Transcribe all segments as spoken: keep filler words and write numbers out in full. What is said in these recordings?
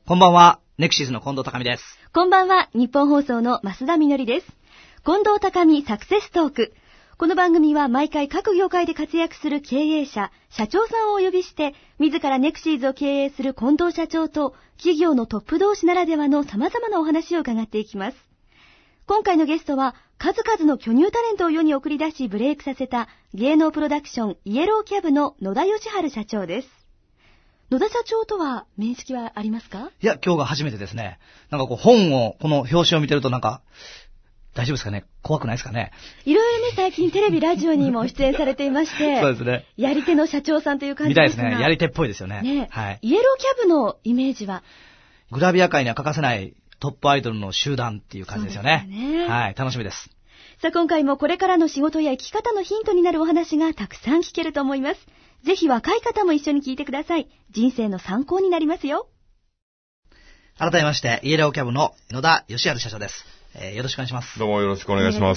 こんばんは、ネクシーズの近藤孝美です。 こんばんは、日本放送の増田みのりです。近藤孝美サクセストーク。この番組は毎回各業界で活躍する経営者、社長さんをお呼びして、自らネクシーズを経営する近藤社長と、企業のトップ同士ならではの様々なお話を伺っていきます。今回のゲストは、数々の巨乳タレントを世に送り出しブレイクさせた芸能プロダクションイエローキャブの野田義治社長です。野田社長とは面識はありますか？ いや、今日が初めてですね。なんかこう本を、この表紙を見てるとなんか、大丈夫ですかね？怖くないですかね？ いろいろね、最近テレビ、ラジオにも出演されていまして、 そうですね。 やり手の社長さんという感じですが。 みたいですね。やり手っぽいですよね。 ね、 はい。 イエローキャブのイメージは？ グラビア界には欠かせないトップアイドルの集団っていう感じですよね。 そうですね。 はい、楽しみです。 さあ、今回もこれからの仕事や生き方のヒントになるお話がたくさん聞けると思います。ぜひ若い方も一緒に聞いてください。人生の参考になりますよ。 改めまして、イエローキャブの野田義治社長です。えー、よろしくお願いします。 どうもよろしくお願いします。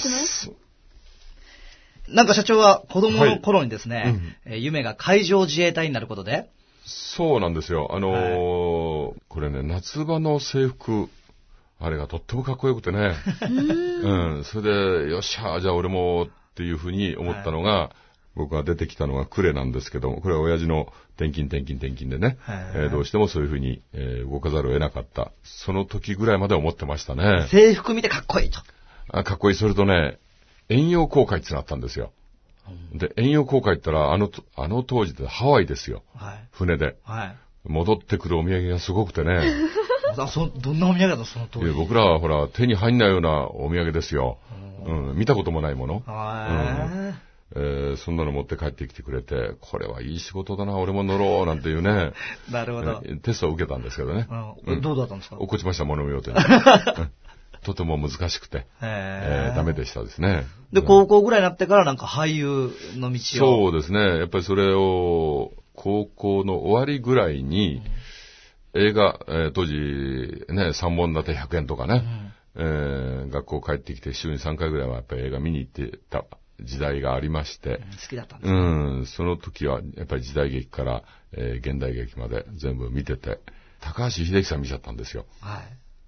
なんか社長は子供の頃にですね、 はいうんえー、夢が海上自衛隊になることで。 そうなんですよ。あのーはい、これね、夏場の制服、あれがとってもかっこよくてね。うん。それで、よっしゃ、じゃあ俺もっていうふうに思ったのが、はい、僕が出てきたのがクレなんですけども、これは親父の転勤転勤転勤でね、えー、どうしてもそういうふうに、えー、動かざるを得なかった。その時ぐらいまで思ってましたね。 制服見てかっこいいと。 あ、かっこいい。それとね、遠洋航海ってなったんですよ。うん、で、遠洋航海って言ったら、あの、あの当時でハワイですよ。はい、船で、はい。戻ってくるお土産がすごくてね。 あ、そ、どんなお土産だったその当時。 僕らはほら、手に入んないようなお土産ですよ。うん、見たこともないもの。はい。えー、そんなの持って帰ってきてくれて、これはいい仕事だな、俺も乗ろう、なんていうね。 なるほど、 えー。テストを受けたんですけどね。 うん、どうだったんですか？ 落っこちました、物見ようと。とても難しくて、えー、ダメでしたですね。 で、高校ぐらいになってからなんか俳優の道を。そうですね。やっぱりそれを、高校の終わりぐらいに、うん、映画、えー、当時、ね、さんぼん立てひゃくえんとかね、うんえー、学校帰ってきて週にさんかいぐらいはやっぱり映画見に行ってた。時代がありまして、うん、好きだったんですね。 うん、その時はやっぱり時代劇から、えー、現代劇まで全部見てて、高橋英樹さん見ちゃったんですよ。はい。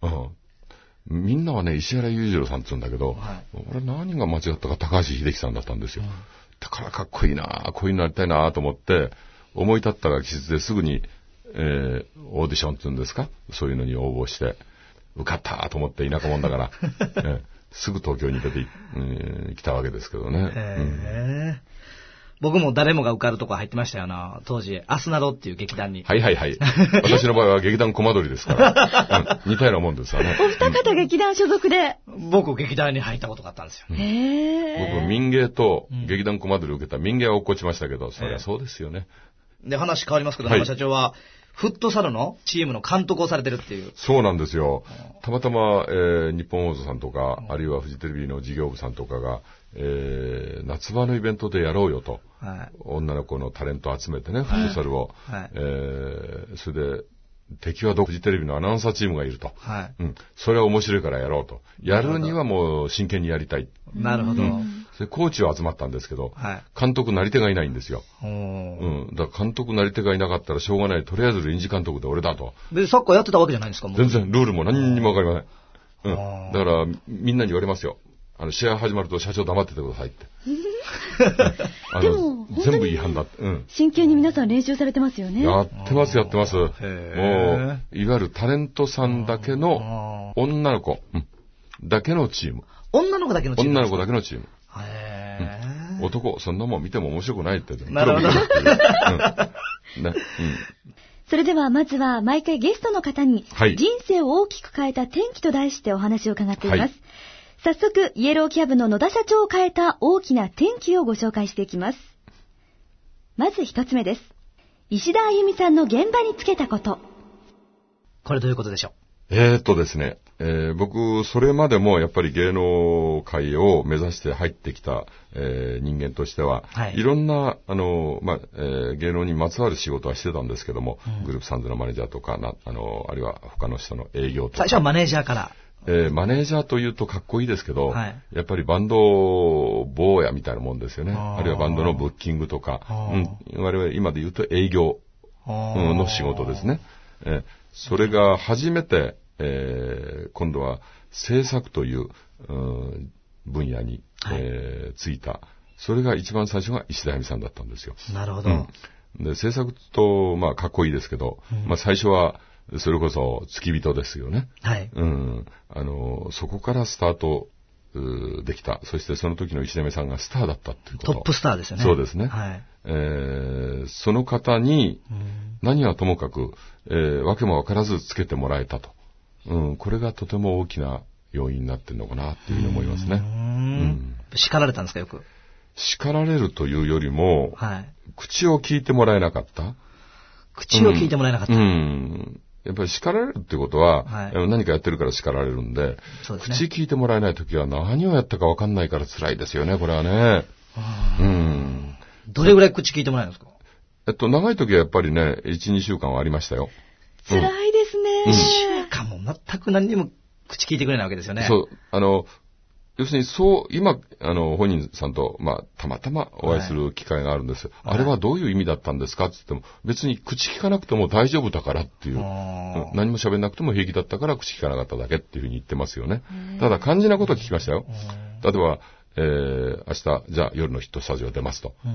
うん。みんなはね、石原裕次郎さんって言うんだけど、はい、俺何が間違ったか高橋英樹さんだったんですよ。うん、だからかっこいいな、こういうのやりたいなと思って、思い立ったが季節ですぐに、えー、オーディションって言うんですか、そういうのに応募して、受かったと思って田舎者だから、えーすぐ東京に出て、うん、来たわけですけどね。へー、うん、僕も誰もが受かるとこ入ってましたよな、当時。アスナドっていう劇団に。 はいはいはい。私の場合は劇団コマドリですから、うん。似たようなもんですわね。 お二方劇団所属で。 僕劇団に入ったことがあったんですよ。 へー。 僕民芸と劇団コマドリを受けた民芸は落っこちましたけど、そりゃそうですよね。 で、話変わりますけど、はい、社長は、フットサルのチームの監督をされてるっていう。 そうなんですよ。たまたま、えー、日本放送さんとか、うん、あるいはフジテレビの事業部さんとかが、えー、夏場のイベントでやろうよと。はい、女の子のタレントを集めてね、フットサルを。はいえー、それで、敵はどフジテレビのアナウンサーチームがいると。はいうん。それは面白いからやろうと。やるにはもう真剣にやりたい。 なるほど。うん、 それコーチは集まったんですけど、はい、監督なり手がいないんですよ。うん。だから監督なり手がいなかったらしょうがない。とりあえず臨時監督で俺だと。 で、サッカーやってたわけじゃないんですか？もう全然、ルールも何にもわかりません。うん。だから、みんなに言われますよ。あの、試合始まると社長黙っててくださいって。あの全部違反だって、うん。 真剣に皆さん練習されてますよね。 やってます、やってます。もう、いわゆるタレントさんだけの女の子、うん、だけのチーム。 女の子だけのチーム。 女の子だけのチーム。 へー、うん、男、そんなもん見ても面白くないって。 なるほど。うんねうん、それではまずは毎回ゲストの方に、はい、人生を大きく変えた転機と題してお話を伺っています。はい、早速、イエローキャブの野田社長を変えた大きな転機をご紹介していきます。まず一つ目です。石田あゆみさんの現場につけたこと。 これどういうことでしょう？ えーっとですね、えー、僕、それまでもやっぱり芸能界を目指して入ってきた、えー、人間としては、はい、いろんな、あの、まあ、えー、芸能にまつわる仕事はしてたんですけども、うん、グループサンズのマネージャーとか、なあの、あるいは他の人の営業とか。 最初はマネージャーから。 えー、マネージャーというとかっこいいですけど、はい、やっぱりバンド坊やみたいなもんですよね。あ, あるいはバンドのブッキングとか、うん、我々今で言うと営業、うん、の仕事ですね。えーそれが初めて、えー、今度は制作という、うん、分野に、はい、えー、ついた。それが一番最初が石田亜美さんだったんですよ。 なるほど。 うん、で、制作と、まあ、かっこいいですけど、うん、まあ、最初は、それこそ付き人ですよね。 はい。 うん。あの、そこからスタートできた。そしてその時の石田亜美さんがスターだったっていうこと。 トップスターですよね。 そうですね。 はい。 えー、その方に、何はともかく、えー、わけもわからずつけてもらえたと。うん。これがとても大きな要因になってるのかなっていうふうに思いますね。うん。 叱られたんですか、よく。 叱られるというよりも、 はい。 口を聞いてもらえなかった。 口を聞いてもらえなかった。 うん。うんやっぱり叱られるってことは、はい、何かやってるから叱られるんで、 そうですね、 口聞いてもらえないときは何をやったか分かんないから辛いですよね、これはね。 うん。どれぐらい口聞いてもらえるんですか？ えっと、長いときはやっぱりね、いち、にしゅうかんはありましたよ。 辛いですね。 いっしゅうかんも全く何にも口聞いてくれないわけですよね。 そう、あの、要するに、そう、今、あの、本人さんと、まあ、たまたまお会いする機会があるんです。はい、あれはどういう意味だったんですかって言っても、別に口聞かなくても大丈夫だからっていう、何も喋んなくても平気だったから口聞かなかっただけっていうふうに言ってますよね。ただ、肝心なことは聞きましたよ。例えば、えー、明日、じゃあ夜のヒットスタジオ出ますと。うん、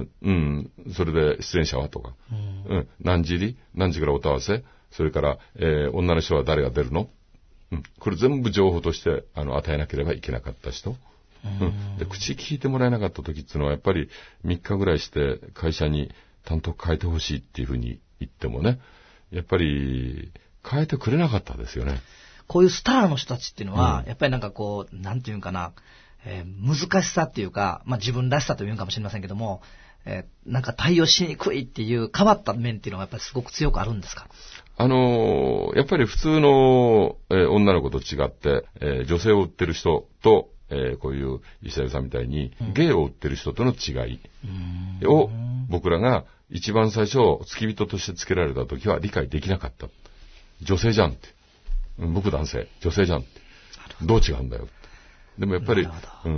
うん、うん、それで出演者はとか、うん、うん、何時入り何時から音合わせそれから、えー、女の人は誰が出るのうん、これ全部情報としてあの与えなければいけなかった人、うん、で口聞いてもらえなかった時っていうのはやっぱりみっかぐらいして会社に担当変えてほしいっていうふうに言ってもねやっぱり変えてくれなかったですよね。 こういうスターの人たちっていうのは、うん、やっぱりなんかこうなんていうかな、えー、難しさっていうか、まあ、自分らしさというかもしれませんけども、えー、なんか対応しにくいっていう変わった面っていうのはやっぱりすごく強くあるんですか？ あのー、やっぱり普通の、えー、女の子と違って、えー、女性を売ってる人と、えー、こういう石田さんみたいに、うん、芸を売ってる人との違いを僕らが一番最初付き人としてつけられた時は理解できなかった。女性じゃんって。僕男性、女性じゃんって。どう違うんだよって。でもやっぱり、うん、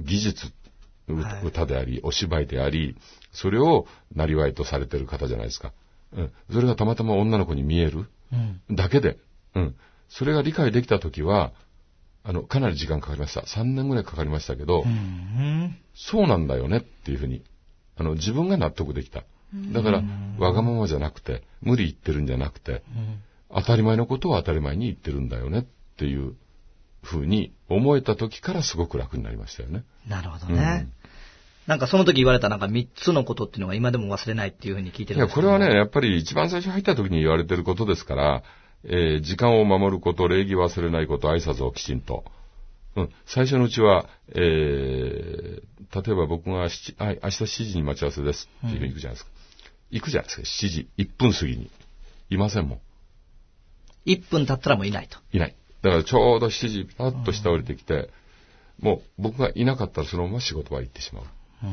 技術、歌であり、お芝居であり、それをなりわいとされてる方じゃないですか。うん、それがたまたま女の子に見えるだけで、うん、それが理解できたときは、あの、かなり時間かかりました。さんねんぐらいかかりましたけど、うん、そうなんだよねっていうふうに、あの、自分が納得できた。だから、わがままじゃなくて、無理言ってるんじゃなくて、うん、当たり前のことを当たり前に言ってるんだよねっていうふうに思えたときからすごく楽になりましたよね。 なるほどね。うんなんかその時言われたなんか三つのことっていうのが今でも忘れないっていうふうに聞いてるんですけど。いや、 これはね、やっぱり一番最初入った時に言われてることですから、えー、時間を守ること、礼儀忘れないこと、挨拶をきちんと。うん、最初のうちは、えー、例えば僕がしあ明日しちじに待ち合わせですっていうふうに行くじゃないですか。うん、行くじゃないですか、しちじ、いっぷん過ぎに。いませんもん。 いっぷん経ったらもういないと。 いない。だからちょうどしちじ、パッと下降りてきて、うん、もう僕がいなかったらそのまま仕事は行ってしまう。 うん、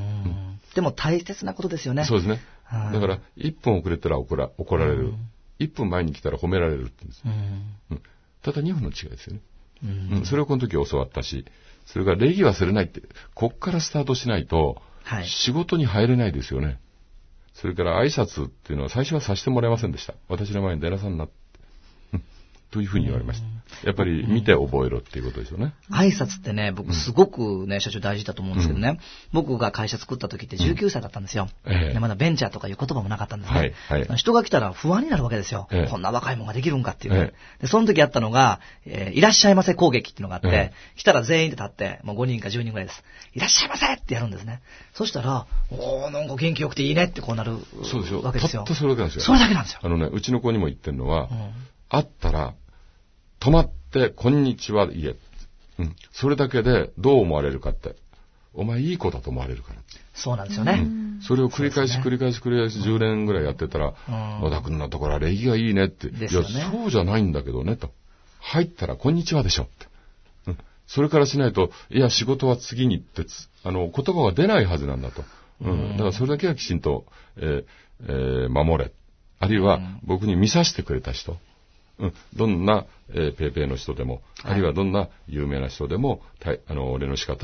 でも大切なことですよね。 そうですね。だから、いっぷん遅れたら怒ら、怒られる。うん、いっぷんまえに来たら褒められるって言うんです、うんうん。ただにふんの違いですよね、うんうん。それをこの時教わったし、それから礼儀忘れないって、こっからスタートしないと、はい、仕事に入れないですよね。それから挨拶っていうのは最初はさせてもらえませんでした。私の前に出なさんなって。というふうに言われました。やっぱり見て覚えろっていうことですよね。 挨拶ってね、僕すごくね、社長大事だと思うんですけどね、うん、僕が会社作った時ってじゅうきゅうさいだったんですよ。うんええ、でまだベンチャーとかいう言葉もなかったんですね。はいはい、人が来たら不安になるわけですよ。ええ、こんな若いもんができるんかっていう、ねえ。でその時あったのが、えー、いらっしゃいませ攻撃っていうのがあって、え、来たら全員で立って、もうごにんかじゅうにんぐらいです。いらっしゃいませってやるんですね。そしたら、おー、なんか元気よくていいねってこうなるそうですよわけですよ。 たったそれだけなんですよ。 それだけなんですよ。 あのね、うちの子にも言ってるのは、うん、会ったら、止まって、こんにちは言え。うん。それだけでどう思われるかって。お前いい子だと思われるから。 そうなんですよね。うん、 それを繰り返し繰り返し繰り返しじゅうねんぐらいやってたら、野田君のところは礼儀がいいねって。ね、いや、そうじゃないんだけどね、と。入ったらこんにちはでしょって。うん。それからしないと、いや、仕事は次にって、あの、言葉が出ないはずなんだと。うん。だからそれだけはきちんと、えーえー、守れ。あるいは、僕に見させてくれた人。うん、どんな、えー、ペーペーの人でも、はい、あるいはどんな有名な人でも、たあの俺の仕方は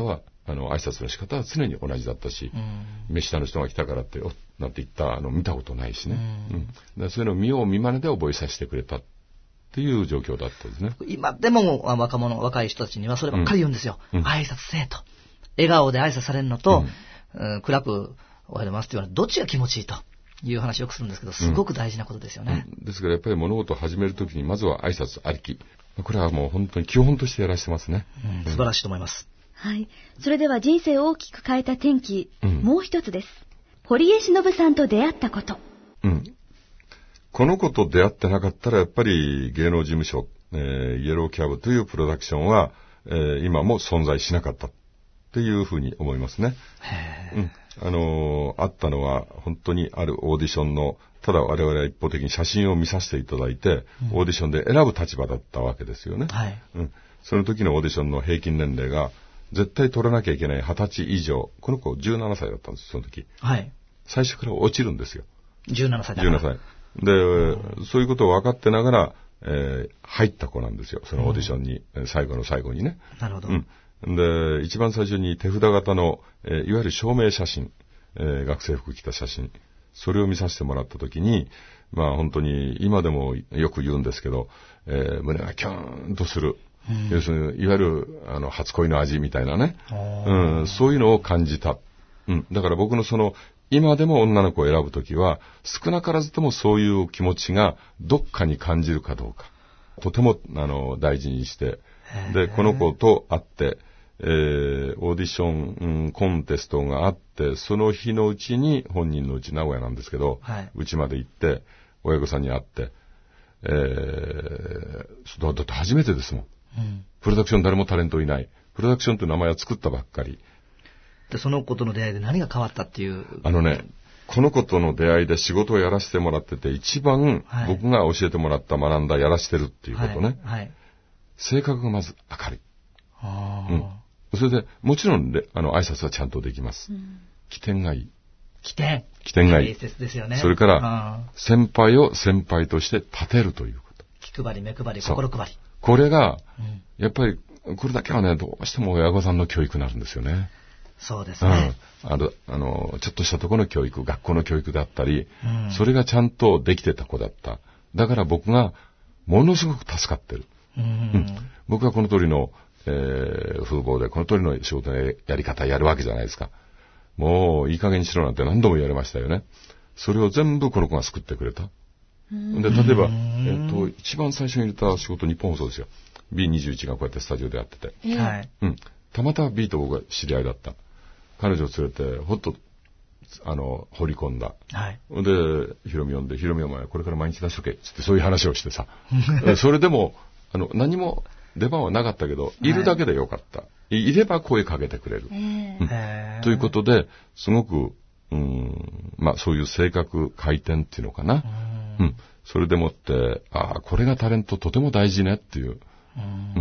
あの、挨拶の仕方は常に同じだったし、うん、目下の人が来たからって、おなんて言った、あの、見たことないしね。うんうん、だそういうのを見よう見まねで覚えさせてくれたっていう状況だったんですね。 今でも若者、若い人たちにはそればっかり言うんですよ。うん、挨拶せえと。笑顔で挨拶されるのと、うんうん、暗くおはようございますって言われるどっちが気持ちいいという話をよくするんですけど、すごく大事なことですよね。 うん、ですからやっぱり物事を始めるときにまずは挨拶ありき。これはもう本当に基本としてやらせてますね。 うん、素晴らしいと思います。 はい。それでは人生を大きく変えた転機、うん、もう一つです。堀江忍さんと出会ったこと。 うん。この子と出会ってなかったらやっぱり芸能事務所、えー、イエローキャブというプロダクションは、えー、今も存在しなかったっていうふうに思いますね。うん。あのー、あったのは本当にあるオーディションのただ我々は一方的に写真を見させていただいて、うん、オーディションで選ぶ立場だったわけですよね。はい。うん。その時のオーディションの平均年齢が絶対取らなきゃいけないはたち以上。この子じゅうななさいだったんです、その時。はい。最初から落ちるんですよ。 じゅうななさいだから。 じゅうななさい。で、うん、そういうことを分かってながら、えー、入った子なんですよ。そのオーディションに、うん、最後の最後にね。 なるほど。 うん。で、一番最初に手札型の、えー、いわゆる証明写真、えー、学生服着た写真。それを見させてもらったときに、まあ本当に今でもよく言うんですけど、えー、胸がキューンとする。うん、要するに、いわゆる、あの、初恋の味みたいなね。うん、そういうのを感じた。うん。だから僕のその、今でも女の子を選ぶときは、少なからずともそういう気持ちがどっかに感じるかどうか。とても、あの、大事にして。で、この子と会って、えー、オーディション、うん、コンテストがあって、その日のうちに、本人のうち名古屋なんですけど、はい、うちまで行って、親御さんに会って、えー、だって初めてですもん。うん、プロダクション誰もタレントいない。プロダクションという名前は作ったばっかり。 で、その子との出会いで何が変わったっていう。 あのね、この子との出会いで仕事をやらせてもらってて、一番僕が教えてもらった学んだやらしてるっていうことね。はいはい、性格がまず明るい。あうん、それで、もちろん、あの、挨拶はちゃんとできます。うん、起点がいい。 起点起点がいい。 大切ですよね。 それから、先輩を先輩として立てるということ。 気配り、目配り、心配り。 これが、うん、やっぱり、これだけはね、どうしても親御さんの教育になるんですよね。 そうですね。 うん。あの、あの、ちょっとしたところの教育、学校の教育だったり、うん、それがちゃんとできてた子だった。だから僕が、ものすごく助かってる。うんうん、僕はこの通りの、えー、風貌で、この通りの仕事のやり方やるわけじゃないですか。もう、いい加減にしろなんて何度も言われましたよね。それを全部この子が救ってくれた。で、例えば、えっと、一番最初に入れた仕事、日本放送ですよ。ビーにじゅういち がこうやってスタジオでやってて。はい。うん。たまたま B と僕が知り合いだった。彼女を連れて、ほっと、あの、掘り込んだ。はい。で、ヒロミ呼んで、ヒロミお前これから毎日出しとけ。つってそういう話をしてさ。それでも、あの、何も出番はなかったけど、いるだけでよかった。はい、いれば声かけてくれる。うん、ということで、すごく、うん、まあそういう性格、回転っていうのかな。うん。それでもって、ああ、これがタレントとても大事ねっていう。うん、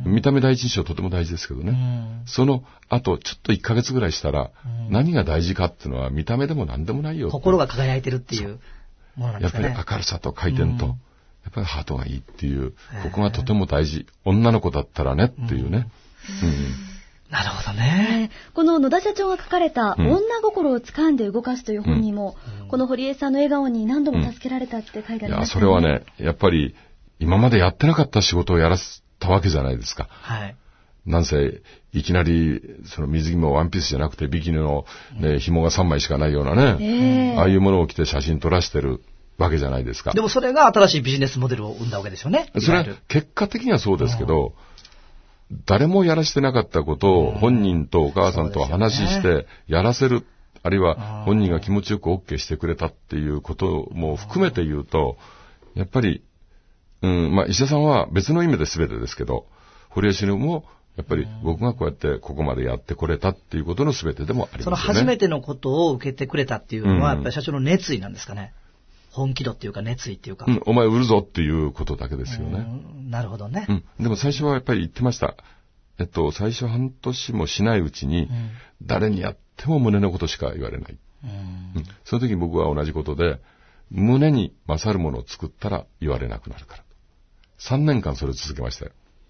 見た目第一印象とても大事ですけどね。その後、ちょっといっかげつぐらいしたら、何が大事かっていうのは見た目でも何でもないよ。 心が輝いてるっていうものなんですかね。 やっぱり明るさと回転と、やっぱりハートがいいっていう、ここがとても大事。女の子だったらねっていうね。うんうん、 なるほどね。 この野田社長が書かれた、女心を掴んで動かすという本にも、うん、この堀江さんの笑顔に何度も助けられたって書いてありますね。いや、 それはね、やっぱり、今までやってなかった仕事をやらせたわけじゃないですか。はい。なんせ、いきなり、その水着もワンピースじゃなくて、ビキニのね、紐がさんまいしかないようなね、えー、ああいうものを着て写真撮らしてるわけじゃないですか。 でもそれが新しいビジネスモデルを生んだわけですよね。 それは結果的にはそうですけど、誰もやらしてなかったことを本人とお母さんと話してやらせる、あるいは本人が気持ちよく OK してくれたっていうことも含めて言うと、やっぱり、うん、まあ、医者さんは別の意味で全てですけど、堀江忍も、やっぱり僕がこうやってここまでやってこれたっていうことの全てでもありますよね。 その初めてのことを受けてくれたっていうのは、やっぱり社長の熱意なんですかね。本気度っていうか熱意っていうか。 うん、お前売るぞっていうことだけですよね。 なるほどね。 うん。でも最初はやっぱり言ってました。えっと、最初半年もしないうちに、うん、誰にやっても胸のことしか言われない。うんうん、その時僕は同じことで、胸に勝るものを作ったら言われなくなるから。さんねんかんそれを続けましたよ。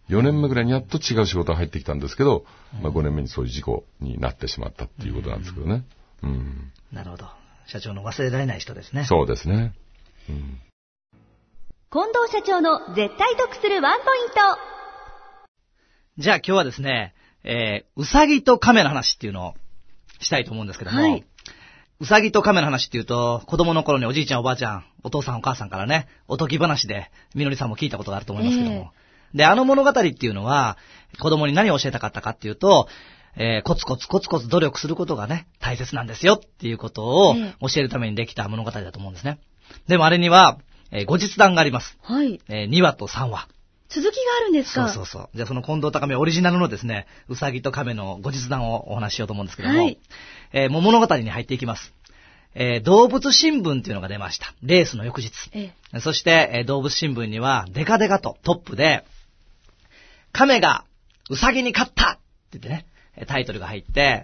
よねんめぐらいにやっと違う仕事が入ってきたんですけど、うん、まあごねんめにそういう事故になってしまったっていうことなんですけどね。うん。うん、 なるほど。社長の忘れられない人ですね。 そうですね。うん、 近藤社長の絶対得するワンポイント。 じゃあ今日はですね、えー、うさぎと亀の話っていうのをしたいと思うんですけども、はい、うさぎと亀の話っていうと、子供の頃におじいちゃんおばあちゃん、お父さんお母さんからね、おとぎ話で、みのりさんも聞いたことがあると思いますけども、えー、で、あの物語っていうのは、子供に何を教えたかったかっていうと、えー、コツコツコツコツ努力することがね、大切なんですよっていうことを教えるためにできた物語だと思うんですね。でもあれには、えー、後日談があります。 はい。 えー、にわとさんわ。 続きがあるんですか？ そうそうそう。じゃあその近藤高見オリジナルのですね、うさぎと亀の後日談をお話ししようと思うんですけども、はい、えー、もう物語に入っていきます。えー、動物新聞っていうのが出ました。レースの翌日。ええ、そして、えー、動物新聞にはデカデカとトップで、亀がうさぎに勝ったって言ってね、タイトルが入って、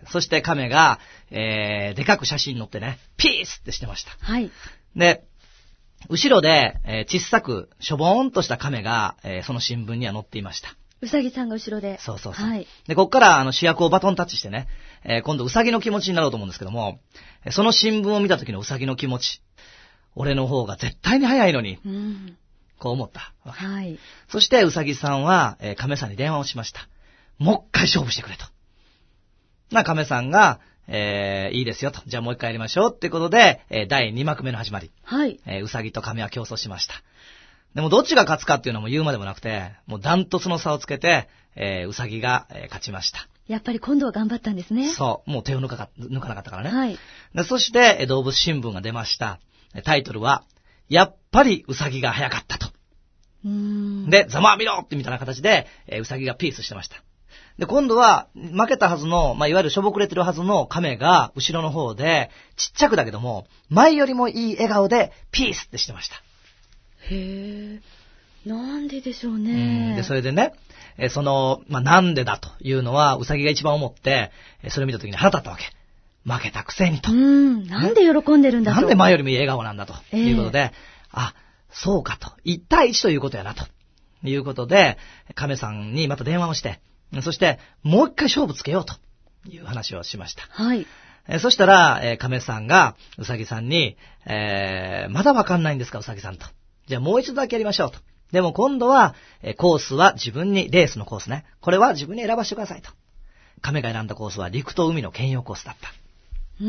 そして亀が、えー、でかく写真に載ってね、ピースってしてました。 はい。 で、後ろで、えー、小さく、しょぼーんとした亀が、えー、その新聞には載っていました。 うさぎさんが後ろで。 そうそうそう。 はい。 で、こっからあの主役をバトンタッチしてね、えー、今度うさぎの気持ちになろうと思うんですけども、その新聞を見た時のうさぎの気持ち、俺の方が絶対に早いのに、うん、こう思った。 はい。 そしてうさぎさんは、えー、亀さんに電話をしました。もう一回勝負してくれと。な、亀さんが、えー、いいですよと。じゃあもう一回やりましょうってことで、えー、だいに幕目の始まり。 はい。 えー、うさぎと亀は競争しました。でもどっちが勝つかっていうのはもう言うまでもなくて、もうダントツの差をつけて、えー、うさぎが、えー、勝ちました。 やっぱり今度は頑張ったんですね。 そう。もう手を抜か、抜かなかったからね。 はい。 でそして、えー、動物新聞が出ました。タイトルは、やっぱりうさぎが早かったと。 うーん。 で、ざまあみろってみたいな形で、えー、うさぎがピースしてました。で、今度は、負けたはずの、まあ、いわゆるしょぼくれてるはずの亀が、後ろの方で、ちっちゃくだけども、前よりもいい笑顔で、ピースってしてました。 へー。なんででしょうね。 うんで、それでね、えその、まあ、なんでだというのは、うさぎが一番思って、それを見た時に腹立ったわけ。負けたくせにと。 うん、なんで喜んでるんだと。 なんで前よりもいい笑顔なんだということで、えー、あ、そうかと。一対一ということやなと。いうことで、亀さんにまた電話をして、そして、もう一回勝負つけようという話をしました。 はい。 えー、そしたら、えー、亀さんが、うさぎさんに、えー、まだわかんないんですか、うさぎさんと。じゃあもう一度だけやりましょうと。でも今度は、えー、コースは自分に、レースのコースね。これは自分に選ばせてくださいと。亀が選んだコースは陸と海の兼用コースだった。 うん。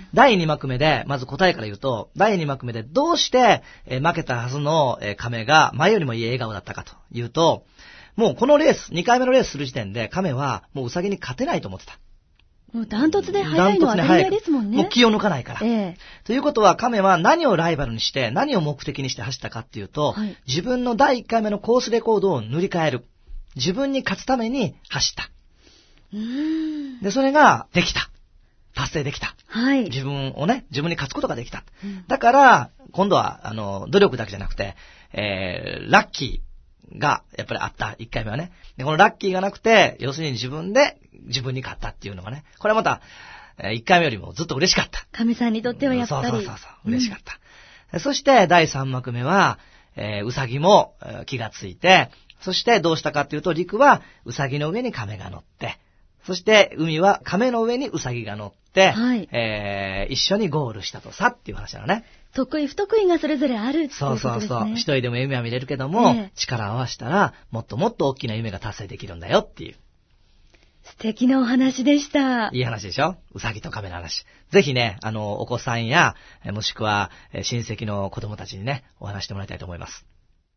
だいに幕目で、まず答えから言うと、だいに幕目でどうして、えー、負けたはずの、えー、亀が前よりもいい笑顔だったかというと、もうこのレース、にかいめのレースする時点で亀はもうウサギに勝てないと思ってた。 もうダントツで速いのは当たり前ですもんね。 もう気を抜かないから。 ええ。 ということは亀は何をライバルにして、何を目的にして走ったかっていうと、はい、自分のだいいっかいめのコースレコードを塗り替える。自分に勝つために走った。 うーん。 で、それができた。達成できた。 はい。 自分をね、自分に勝つことができた。 うん、 だから、今度は、あの、努力だけじゃなくて、えー、ラッキー。が、やっぱりあった。いっかいめはね。で、このラッキーがなくて、要するに自分で、自分に勝ったっていうのがね。これはまた、いっかいめよりもずっと嬉しかった。 亀さんにとってはやっぱり。 そうそうそうそう。嬉しかった。うん、そして、だいさん幕目は、えー、うさぎも、えー、気がついて、そしてどうしたかっていうと、陸は、うさぎの上に亀が乗って、そして、海は亀の上にうさぎが乗って、 はい、 えー、一緒にゴールしたとさっていう話なのね。 得意不得意がそれぞれあるっていうことですね。 そうそうそう。一人でも夢は見れるけども、えー、力を合わせたら、もっともっと大きな夢が達成できるんだよっていう。 素敵なお話でした。 いい話でしょ？うさぎと亀の話。ぜひね、あの、お子さんや、もしくは、親戚の子供たちにね、お話してもらいたいと思います。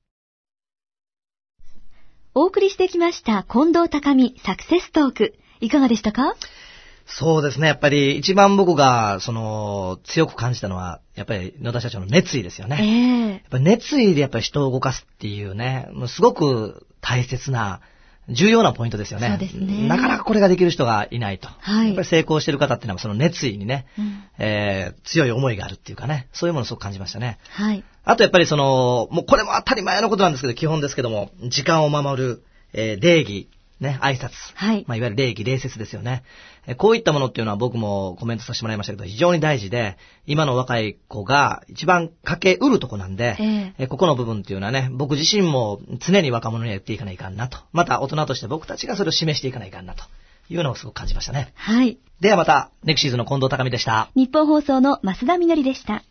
お送りしてきました、近藤高美サクセストーク。いかがでしたか？ そうですね。やっぱり一番僕が、その、強く感じたのは、やっぱり野田社長の熱意ですよね。 えー、 やっぱ熱意でやっぱり人を動かすっていうね、もうすごく大切な、重要なポイントですよね。 そうですね。 なかなかこれができる人がいないと。 はい。 やっぱり成功してる方っていうのはその熱意にね、 うん、 えー、強い思いがあるっていうかね、そういうものをすごく感じましたね。 はい。 あとやっぱりその、もうこれも当たり前のことなんですけど、基本ですけども、時間を守る、えー、礼儀、 ね、挨拶。 はい。 まあ、いわゆる礼儀、礼節ですよね。えこういったものっていうのは僕もコメントさせてもらいましたけど、非常に大事で、今の若い子が一番かけうるとこなんで、えー、えここの部分っていうのはね、僕自身も常に若者には言っていかないかんなと。また大人として僕たちがそれを示していかないかんなというのをすごく感じましたね。 はい。 ではまた、ネクシーズの近藤高美でした。 日本放送の増田みのりでした。